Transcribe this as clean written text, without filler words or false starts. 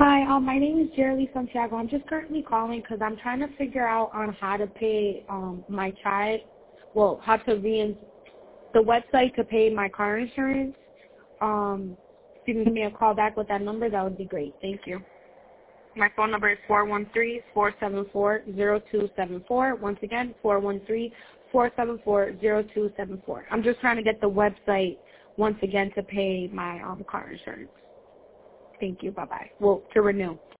Hi, my name is Jerry Santiago. I'm just currently calling because I'm trying to figure out on how to pay my child, how to the website to pay my car insurance. If you can give me a call back with that number, that would be great. Thank you. My phone number is 413-474-0274. Once again, 413-474-0274. I'm just trying to get the website once again to pay my car insurance. Thank you. Bye-bye. To renew.